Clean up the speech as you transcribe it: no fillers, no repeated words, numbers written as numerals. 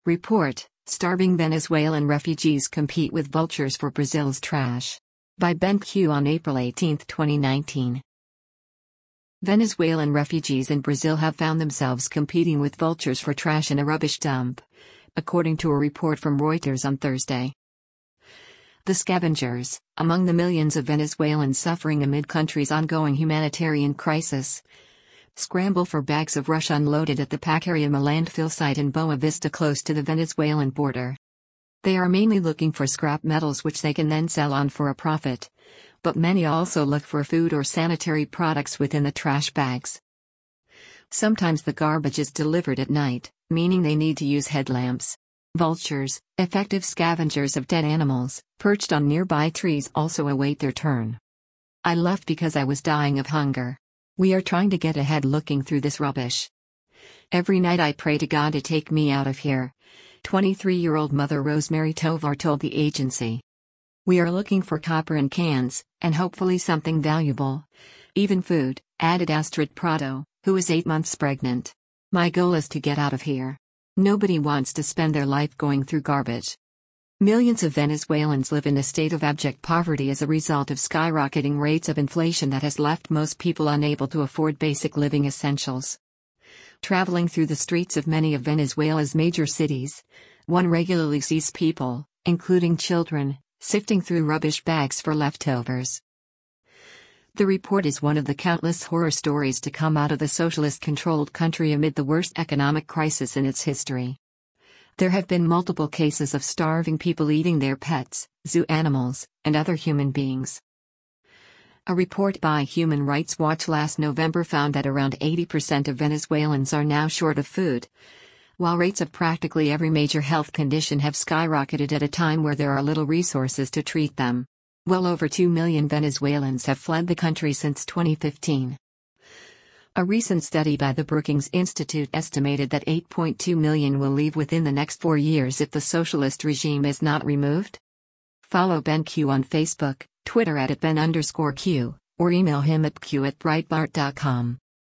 Report: Starving Venezuelan refugees compete with vultures for Brazil's trash. By Ben Q on April 18, 2019. Venezuelan refugees in Brazil have found themselves competing with vultures for trash in a rubbish dump, according to a report from Reuters on Thursday. The scavengers, among the millions of Venezuelans suffering amid country's ongoing humanitarian crisis, scramble for bags of rush unloaded at the Pacariama landfill site in Boa Vista close to the Venezuelan border. They are mainly looking for scrap metals which they can then sell on for a profit, but many also look for food or sanitary products within the trash bags. Sometimes the garbage is delivered at night, meaning they need to use headlamps. Vultures, effective scavengers of dead animals, perched on nearby trees also await their turn. I left because I was dying of hunger. We are trying to get ahead looking through this rubbish. Every night I pray to God to take me out of here, 23-year-old mother Rosemary Tovar told the agency. We are looking for copper and cans, and hopefully something valuable. Even food, added Astrid Prado, who is 8 months pregnant. My goal is to get out of here. Nobody wants to spend their life going through garbage. Millions of Venezuelans live in a state of abject poverty as a result of skyrocketing rates of inflation that has left most people unable to afford basic living essentials. Traveling through the streets of many of Venezuela's major cities, one regularly sees people, including children, sifting through rubbish bags for leftovers. The report is one of the countless horror stories to come out of the socialist-controlled country amid the worst economic crisis in its history. There have been multiple cases of starving people eating their pets, zoo animals, and other human beings. A report by Human Rights Watch last November found that around 80% of Venezuelans are now short of food, while rates of practically every major health condition have skyrocketed at a time where there are little resources to treat them. Well over 2 million Venezuelans have fled the country since 2015. A recent study by the Brookings Institute estimated that 8.2 million will leave within the next 4 years if the socialist regime is not removed. Follow Ben Q on Facebook, Twitter @Ben_Q, or email him at q@breitbart.com.